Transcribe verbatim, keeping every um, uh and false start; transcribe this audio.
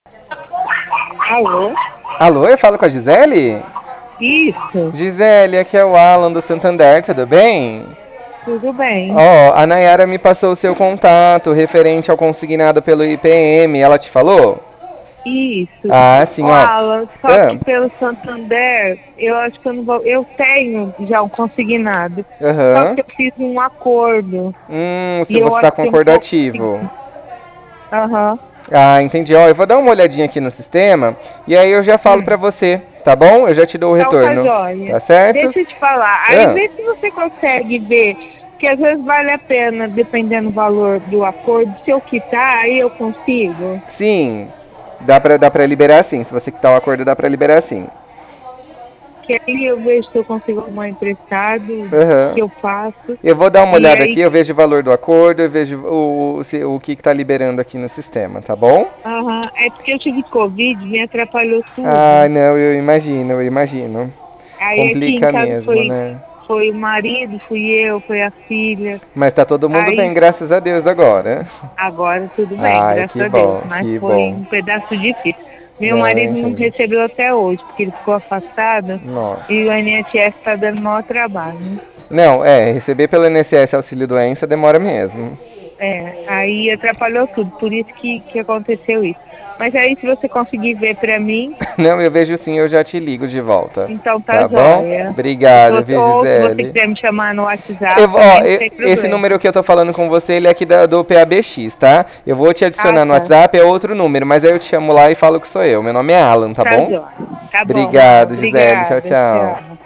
Alô? Alô, eu falo com a Gisele? Isso, Gisele, aqui é o Alan do Santander, tudo bem? tudo bem. Ó, a Nayara me passou o seu contato referente ao consignado pelo I P M, ela te falou? Isso. Ah, Ó, sim, ó. Alan, só Ah, que pelo Santander, eu acho que eu não vou. Eu tenho já um consignado. Só aham. que eu fiz um acordo. Hum, se E eu você tá acho que eu não vou concordativo. conseguir. Aham. Ah, entendi. Ó, eu vou dar uma olhadinha aqui no sistema e aí eu já falo pra Hum. você, tá bom? Eu já te dou o Então tá retorno. jóia. Tá certo? Deixa eu te falar. Aí Ah, vê se você consegue ver. Que às vezes vale a pena, dependendo do valor do acordo. Se eu quitar, aí eu consigo. sim. Dá pra, dá pra liberar sim. Se você quitar o acordo, dá pra liberar sim. Que aí eu vejo se eu consigo arrumar emprestado, que Aham. eu faço. Eu vou dar uma E olhada aí, aqui, eu vejo o valor do acordo, eu vejo o, o, se- o que está liberando aqui no sistema, tá bom? aham, é porque eu tive Covid, me atrapalhou Ah, tudo. não, eu imagino, eu imagino. Aí aqui em Complica casa mesmo, foi, né? foi o marido, fui eu, foi a filha. Mas tá todo mundo Aí bem, graças a Deus agora. agora tudo bem, Ai, graças que a Deus. bom, Mas que foi bom. um pedaço difícil. Meu Não, eu marido não imagino. recebeu até hoje, porque ele ficou afastado e o Nossa. I N S S está dando maior trabalho. Não, é, receber pelo I N S S auxílio doença demora mesmo. É, aí atrapalhou tudo, por isso que, que aconteceu isso. Mas aí se você conseguir ver pra mim, Não, eu vejo sim, eu já te ligo de volta. então tá Tá bom? jóia. Se Obrigado, você- viu, ou se você Gisele? quiser me chamar no WhatsApp Eu, ó, também, não tem esse problema. número que eu tô falando com você, ele é aqui da- do P A B X, tá? Eu vou te Ah, adicionar no tá. WhatsApp, é outro número, mas aí eu te chamo lá e falo que sou eu. Meu nome é Alan, tá Tá bom? jóia. Tá bom, Alan. Obrigado, Gisele. Tchau, Obrigada. tchau. Tchau.